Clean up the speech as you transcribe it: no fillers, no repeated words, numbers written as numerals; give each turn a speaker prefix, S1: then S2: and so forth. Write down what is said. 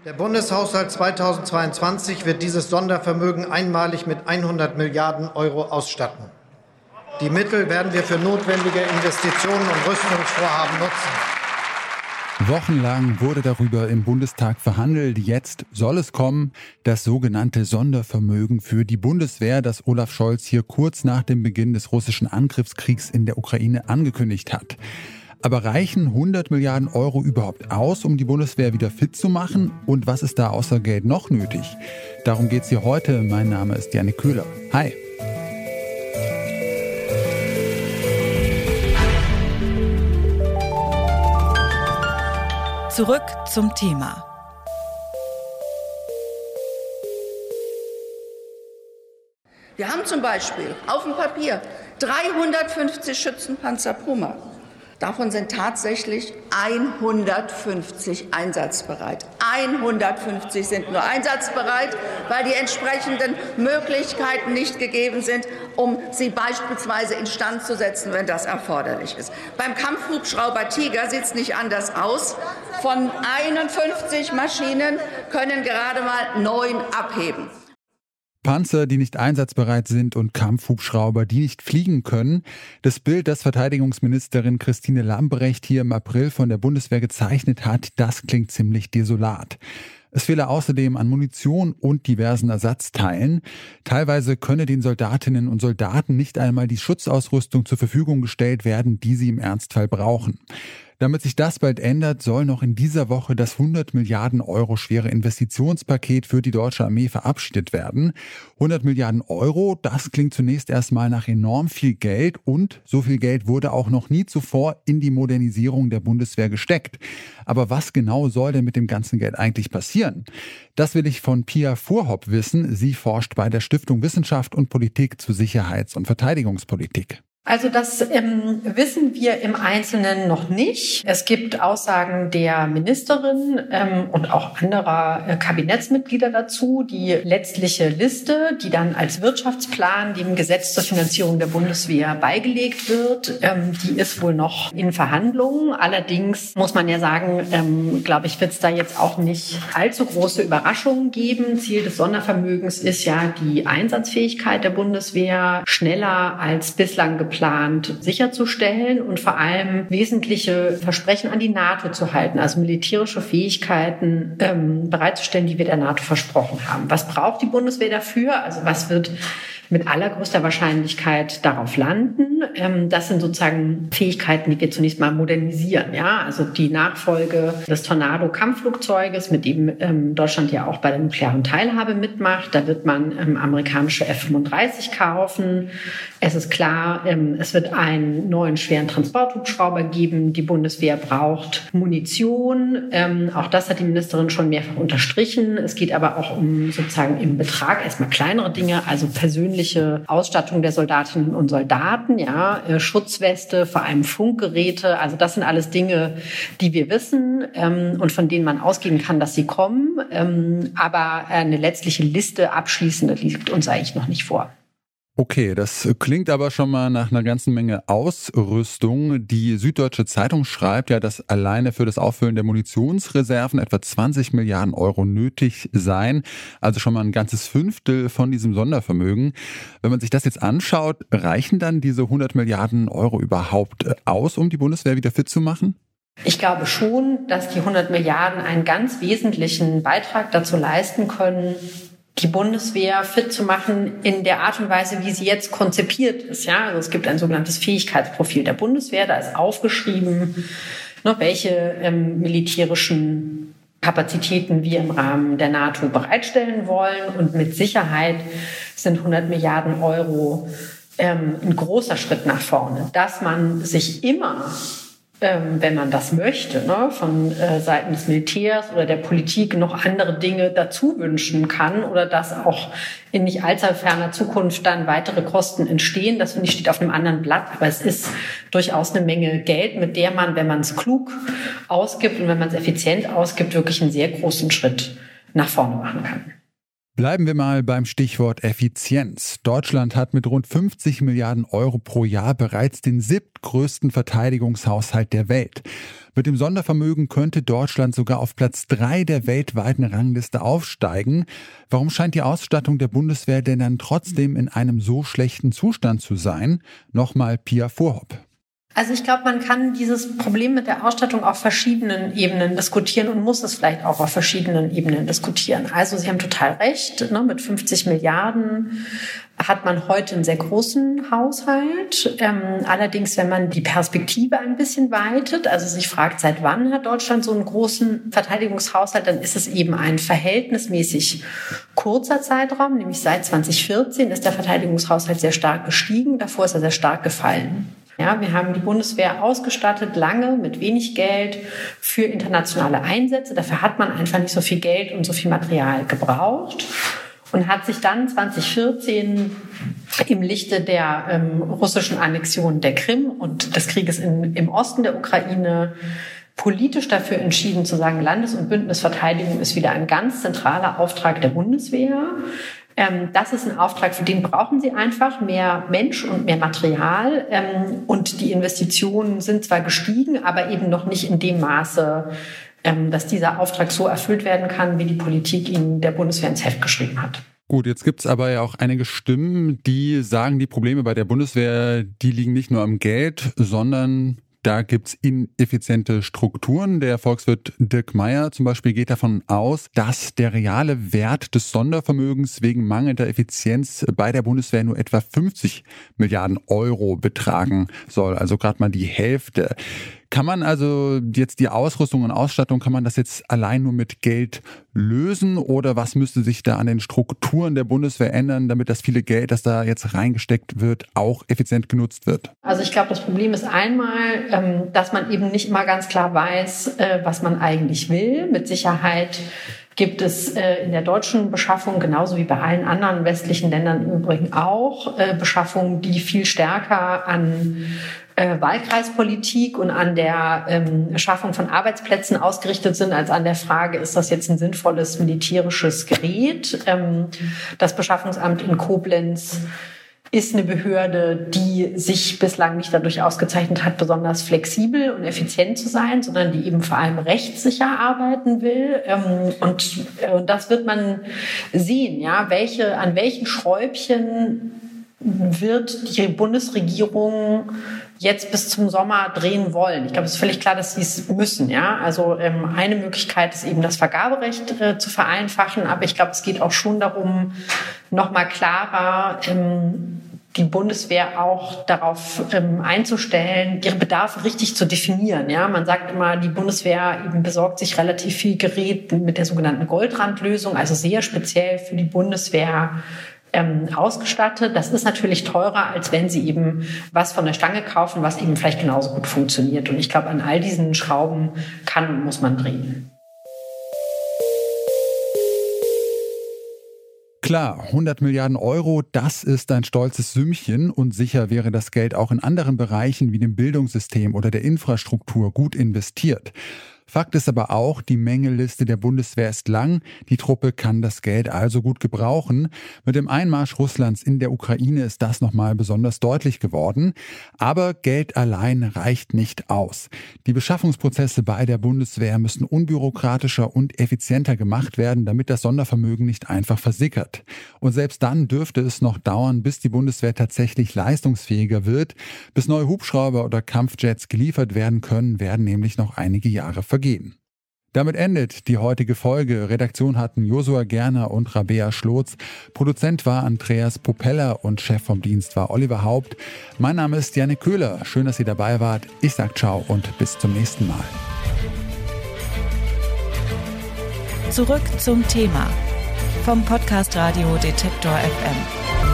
S1: Der Bundeshaushalt 2022 wird dieses Sondervermögen einmalig mit 100 Milliarden Euro ausstatten. Die Mittel werden wir für notwendige Investitionen und Rüstungsvorhaben nutzen.
S2: Wochenlang wurde darüber im Bundestag verhandelt. Jetzt soll es kommen, das sogenannte Sondervermögen für die Bundeswehr, das Olaf Scholz hier kurz nach dem Beginn des russischen Angriffskriegs in der Ukraine angekündigt hat. Aber reichen 100 Milliarden Euro überhaupt aus, um die Bundeswehr wieder fit zu machen? Und was ist da außer Geld noch nötig? Darum geht's hier heute. Mein Name ist Janik Köhler. Hi.
S3: Zurück zum Thema.
S4: Wir haben zum Beispiel auf dem Papier 350 Schützenpanzer Puma. Davon sind tatsächlich 150 einsatzbereit. 150 sind nur einsatzbereit, weil die entsprechenden Möglichkeiten nicht gegeben sind, um sie beispielsweise instand zu setzen, wenn das erforderlich ist. Beim Kampfhubschrauber Tiger sieht es nicht anders aus. Von 51 Maschinen können gerade mal 9 abheben.
S2: Panzer, die nicht einsatzbereit sind und Kampfhubschrauber, die nicht fliegen können. Das Bild, das Verteidigungsministerin Christine Lambrecht hier im April von der Bundeswehr gezeichnet hat, das klingt ziemlich desolat. Es fehle außerdem an Munition und diversen Ersatzteilen. Teilweise könne den Soldatinnen und Soldaten nicht einmal die Schutzausrüstung zur Verfügung gestellt werden, die sie im Ernstfall brauchen. Damit sich das bald ändert, soll noch in dieser Woche das 100 Milliarden Euro schwere Investitionspaket für die deutsche Armee verabschiedet werden. 100 Milliarden Euro, das klingt zunächst erstmal nach enorm viel Geld und so viel Geld wurde auch noch nie zuvor in die Modernisierung der Bundeswehr gesteckt. Aber was genau soll denn mit dem ganzen Geld eigentlich passieren? Das will ich von Pia Fuhrhopp wissen. Sie forscht bei der Stiftung Wissenschaft und Politik zu Sicherheits- und Verteidigungspolitik.
S5: Also das wissen wir im Einzelnen noch nicht. Es gibt Aussagen der Ministerin und auch anderer Kabinettsmitglieder dazu. Die letztliche Liste, die dann als Wirtschaftsplan dem Gesetz zur Finanzierung der Bundeswehr beigelegt wird, die ist wohl noch in Verhandlungen. Allerdings muss man ja sagen, glaube ich, wird es da jetzt auch nicht allzu große Überraschungen geben. Ziel des Sondervermögens ist ja die Einsatzfähigkeit der Bundeswehr schneller als bislang geplant sicherzustellen und vor allem wesentliche Versprechen an die NATO zu halten, also militärische Fähigkeiten bereitzustellen, die wir der NATO versprochen haben. Was braucht die Bundeswehr dafür? Also was wird mit allergrößter Wahrscheinlichkeit darauf landen? Das sind sozusagen Fähigkeiten, die wir zunächst mal modernisieren. Ja, also die Nachfolge des Tornado-Kampfflugzeuges, mit dem Deutschland ja auch bei der nuklearen Teilhabe mitmacht. Da wird man amerikanische F-35 kaufen. Es ist klar, es wird einen neuen schweren Transporthubschrauber geben. Die Bundeswehr braucht Munition. Auch das hat die Ministerin schon mehrfach unterstrichen. Es geht aber auch um sozusagen im Betrag erstmal kleinere Dinge, also persönliche Ausstattung der Soldatinnen und Soldaten, ja, Schutzweste, vor allem Funkgeräte. Also das sind alles Dinge, die wir wissen und von denen man ausgehen kann, dass sie kommen. Aber eine letztliche Liste abschließende liegt uns eigentlich noch nicht vor.
S2: Okay, das klingt aber schon mal nach einer ganzen Menge Ausrüstung. Die Süddeutsche Zeitung schreibt ja, dass alleine für das Auffüllen der Munitionsreserven etwa 20 Milliarden Euro nötig seien. Also schon mal ein ganzes Fünftel von diesem Sondervermögen. Wenn man sich das jetzt anschaut, reichen dann diese 100 Milliarden Euro überhaupt aus, um die Bundeswehr wieder fit zu machen?
S5: Ich glaube schon, dass die 100 Milliarden einen ganz wesentlichen Beitrag dazu leisten können, die Bundeswehr fit zu machen in der Art und Weise, wie sie jetzt konzipiert ist. Ja, also es gibt ein sogenanntes Fähigkeitsprofil der Bundeswehr. Da ist aufgeschrieben, welche militärischen Kapazitäten wir im Rahmen der NATO bereitstellen wollen. Und mit Sicherheit sind 100 Milliarden Euro ein großer Schritt nach vorne. Dass man sich immer wenn man das möchte, von Seiten des Militärs oder der Politik noch andere Dinge dazu wünschen kann oder dass auch in nicht allzu ferner Zukunft dann weitere Kosten entstehen. Das, finde ich, steht auf einem anderen Blatt. Aber es ist durchaus eine Menge Geld, mit der man, wenn man es klug ausgibt und wenn man es effizient ausgibt, wirklich einen sehr großen Schritt nach vorne machen kann.
S2: Bleiben wir mal beim Stichwort Effizienz. Deutschland hat mit rund 50 Milliarden Euro pro Jahr bereits den 7. größten Verteidigungshaushalt der Welt. Mit dem Sondervermögen könnte Deutschland sogar auf Platz 3 der weltweiten Rangliste aufsteigen. Warum scheint die Ausstattung der Bundeswehr denn dann trotzdem in einem so schlechten Zustand zu sein? Nochmal Pia Vorhopp.
S5: Also ich glaube, man kann dieses Problem mit der Ausstattung auf verschiedenen Ebenen diskutieren und muss es vielleicht auch auf verschiedenen Ebenen diskutieren. Also Sie haben total recht, ne, mit 50 Milliarden hat man heute einen sehr großen Haushalt. Allerdings, wenn man die Perspektive ein bisschen weitet, also sich fragt, seit wann hat Deutschland so einen großen Verteidigungshaushalt, dann ist es eben ein verhältnismäßig kurzer Zeitraum, nämlich seit 2014 ist der Verteidigungshaushalt sehr stark gestiegen, davor ist er sehr stark gefallen. Ja, wir haben die Bundeswehr ausgestattet, lange mit wenig Geld für internationale Einsätze. Dafür hat man einfach nicht so viel Geld und so viel Material gebraucht und hat sich dann 2014 im Lichte der russischen Annexion der Krim und des Krieges im Osten der Ukraine politisch dafür entschieden zu sagen, Landes- und Bündnisverteidigung ist wieder ein ganz zentraler Auftrag der Bundeswehr. Das ist ein Auftrag, für den brauchen Sie einfach mehr Mensch und mehr Material. Und die Investitionen sind zwar gestiegen, aber eben noch nicht in dem Maße, dass dieser Auftrag so erfüllt werden kann, wie die Politik ihn der Bundeswehr ins Heft geschrieben hat.
S2: Gut, jetzt gibt's aber ja auch einige Stimmen, die sagen, die Probleme bei der Bundeswehr, die liegen nicht nur am Geld, sondern da gibt's ineffiziente Strukturen. Der Volkswirt Dirk Meyer zum Beispiel geht davon aus, dass der reale Wert des Sondervermögens wegen mangelnder Effizienz bei der Bundeswehr nur etwa 50 Milliarden Euro betragen soll. Also gerade mal die Hälfte. Kann man also jetzt die Ausrüstung und Ausstattung, kann man das jetzt allein nur mit Geld lösen oder was müsste sich da an den Strukturen der Bundeswehr ändern, damit das viele Geld, das da jetzt reingesteckt wird, auch effizient genutzt wird?
S5: Also ich glaube, das Problem ist einmal, dass man eben nicht immer ganz klar weiß, was man eigentlich will. Mit Sicherheit gibt es in der deutschen Beschaffung, genauso wie bei allen anderen westlichen Ländern im Übrigen auch, Beschaffungen, die viel stärker an Wahlkreispolitik und an der Schaffung von Arbeitsplätzen ausgerichtet sind, als an der Frage, ist das jetzt ein sinnvolles militärisches Gerät? Das Beschaffungsamt in Koblenz ist eine Behörde, die sich bislang nicht dadurch ausgezeichnet hat, besonders flexibel und effizient zu sein, sondern die eben vor allem rechtssicher arbeiten will. Und das wird man sehen, ja, an welchen Schräubchen wird die Bundesregierung jetzt bis zum Sommer drehen wollen. Ich glaube, es ist völlig klar, dass sie es müssen. Ja? Also eine Möglichkeit ist eben das Vergaberecht zu vereinfachen, aber ich glaube, es geht auch schon darum, nochmal klarer die Bundeswehr auch darauf einzustellen, ihre Bedarfe richtig zu definieren. Ja, man sagt immer, die Bundeswehr eben besorgt sich relativ viel Gerät mit der sogenannten Goldrandlösung, also sehr speziell für die Bundeswehr ausgestattet. Das ist natürlich teurer, als wenn sie eben was von der Stange kaufen, was eben vielleicht genauso gut funktioniert. Und ich glaube, an all diesen Schrauben kann und muss man drehen.
S2: Klar, 100 Milliarden Euro, das ist ein stolzes Sümmchen und sicher wäre das Geld auch in anderen Bereichen wie dem Bildungssystem oder der Infrastruktur gut investiert. Fakt ist aber auch, die Mängelliste der Bundeswehr ist lang. Die Truppe kann das Geld also gut gebrauchen. Mit dem Einmarsch Russlands in der Ukraine ist das nochmal besonders deutlich geworden. Aber Geld allein reicht nicht aus. Die Beschaffungsprozesse bei der Bundeswehr müssen unbürokratischer und effizienter gemacht werden, damit das Sondervermögen nicht einfach versickert. Und selbst dann dürfte es noch dauern, bis die Bundeswehr tatsächlich leistungsfähiger wird. Bis neue Hubschrauber oder Kampfjets geliefert werden können, werden nämlich noch einige Jahre vergehen. Damit endet die heutige Folge. Redaktion hatten Josua Gerner und Rabea Schlotz. Produzent war Andreas Propeller und Chef vom Dienst war Oliver Haupt. Mein Name ist Janne Köhler. Schön, dass ihr dabei wart. Ich sag ciao und bis zum nächsten Mal.
S3: Zurück zum Thema vom Podcast Radio Detektor FM.